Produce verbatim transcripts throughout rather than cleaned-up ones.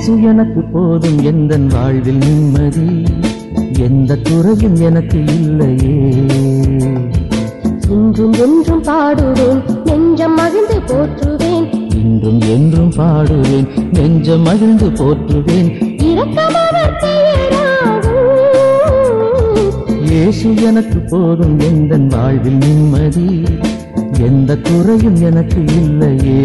இயேசு எனக்கு போதும் எந்தன் வாழ்வில் நிம்மதி, எந்த குறையும் எனக்கு இல்லையே. இன்றும் என்றும் பாடுவேன், நெஞ்சம் மகிழ்ந்து போற்றுவேன். இன்றும் என்றும் பாடுவேன், நெஞ்சம் மகிழ்ந்து போற்றுவேன். இரக்கம் அவர் பெயராகும். இயேசு எனக்கு போதும் எந்தன் வாழ்வில் நிம்மதி, எந்த குறையும் எனக்கு இல்லையே.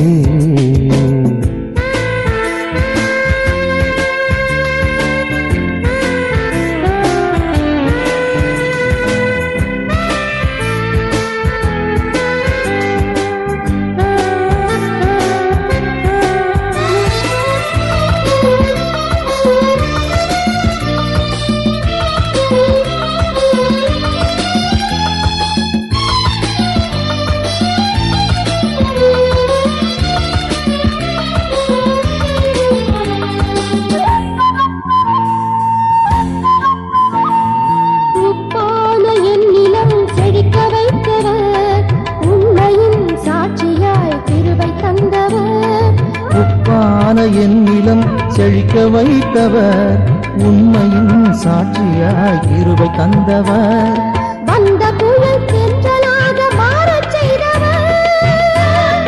என் நிலம் செழிக்க வைத்தவர், உண்மையின் சாட்சியாய் கிருபை தந்தவர். வந்த புயல் தென்றலாக மாறச் செய்தவர்,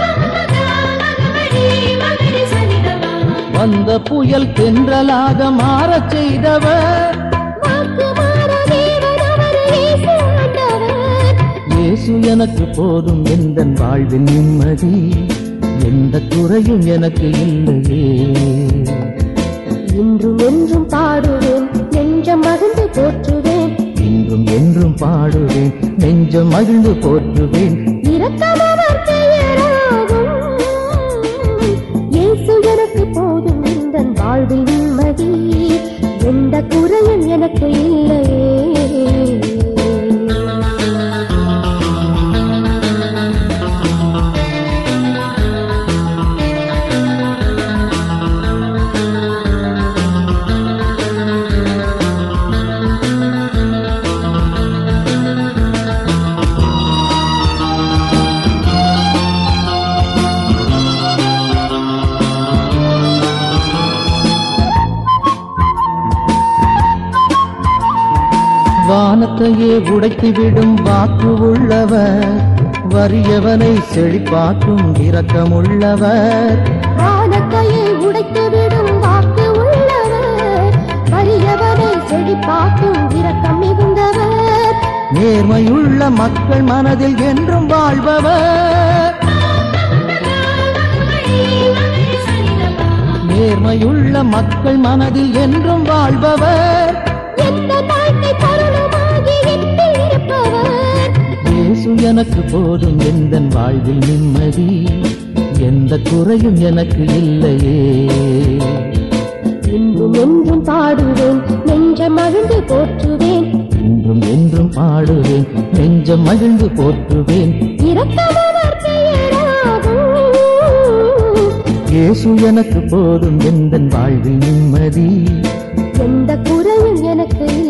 வந்த புயல் தென்றலாக மாறச் செய்தவர். இயேசு எனக்கு போதும் எந்தன் வாழ்வில் நிம்மதி, எந்த குறையும் எனக்கு இல்லையே. இன்றும் என்றும் பாடுவேன், நெஞ்சம் மகிழ்ந்து போற்றுவேன். இன்றும் என்றும் பாடுவேன், நெஞ்சம் மகிழ்ந்து போற்றுவேன். இரக்கம் அவர் பெயராகும். இயேசு எனக்கு போதும் எந்தன் வாழ்வில் நிம்மதி, எந்த குறையும் எனக்கு இல்லையே. வானத்தையே உடைத்துவிடும் வாக்கு உள்ளவர், வறியவனை செழிப்பாக்கும் இரக்கமுள்ளவர். வானத்தையே உடைத்துவிடும் வாக்கு உள்ளவர், வறியவனை செழிப்பாக்கும் இரக்கம் மிகுந்தவர். நேர்மையுள்ள மக்கள் மனதில் என்றும் வாழ்பவர், நேர்மையுள்ள மக்கள் மனதில் என்றும் வாழ்பவர். இயேசு எனக்கு போதும் எந்தன் வாழ்வில் நிம்மதி, எந்த குறையும் எனக்கு இல்லையே. இன்றும் என்றும் பாடுவேன், நெஞ்சம் மகிழ்ந்து போற்றுவேன். இன்றும் என்றும் பாடுவேன், நெஞ்சம் மகிழ்ந்து போற்றுவேன். இரக்கம் அவர் பெயராகும். இயேசு எனக்கு போதும் எந்தன் வாழ்வில் நிம்மதி, எந்த குறையும் எனக்கு